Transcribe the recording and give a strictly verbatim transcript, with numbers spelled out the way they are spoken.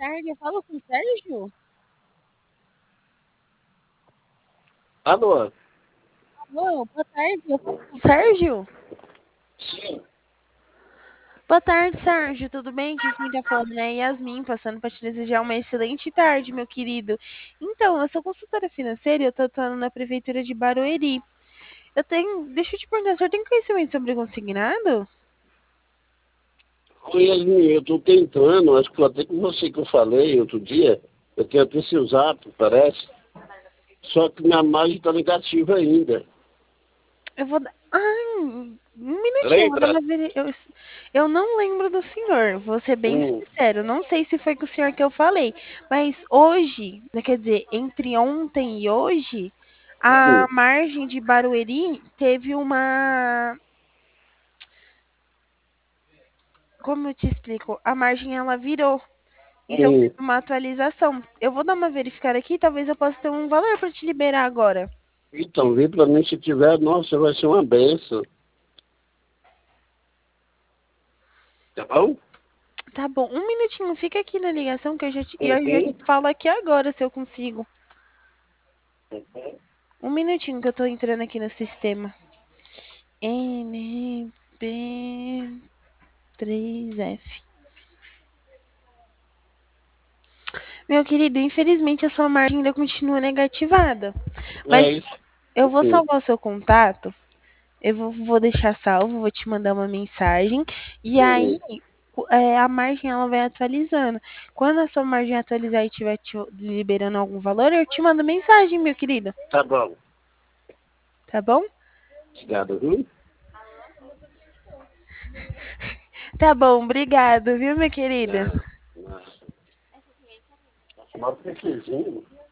tarde, eu falo com o Sérgio? Alô? Alô, boa tarde, eu falo com o Sérgio? Sim. Boa tarde, Sérgio, tudo bem? Aqui quem tá falando é Yasmin, passando para te desejar uma excelente tarde, meu querido. Então, eu sou consultora financeira e eu tô atuando na prefeitura de Barueri. Eu tenho, deixa eu te perguntar, o senhor tem conhecimento sobre consignado? Oi, Yasmin, eu estou tentando, acho que foi até com você que eu falei outro dia, eu tenho até seu zap, parece, só que minha margem está negativa ainda. Eu vou dar. Ai, um minutinho, eu vou dar Lembra? uma veri... eu, eu não lembro do senhor, vou ser bem Hum, sincero. Não sei se foi com o senhor que eu falei, mas hoje, né, quer dizer, entre ontem e hoje, a hum, margem de Barueri teve uma. Como eu te explico? A margem ela virou. Então hum. teve uma atualização. Eu vou dar uma verificada aqui, talvez eu possa ter um valor para te liberar agora. Então, vê para mim se tiver, nossa, vai ser uma benção. Tá bom? Tá bom, um minutinho, fica aqui na ligação que eu já te, eu já te Uhum. falo aqui agora se eu consigo. Uhum. Um minutinho que eu tô entrando aqui no sistema. N B três F. Meu querido, infelizmente a sua margem ainda continua negativada. É Mas isso. eu vou Hum, salvar o seu contato. Eu vou, vou deixar salvo, vou te mandar uma mensagem. E aí, hum. é, a margem ela vai atualizando. Quando a sua margem atualizar e estiver te liberando algum valor, eu te mando mensagem, meu querido. Tá bom. Tá bom? Obrigado, viu? Tá bom, obrigado, viu, minha querida? Ah, nossa. Nossa, mas que queijinho.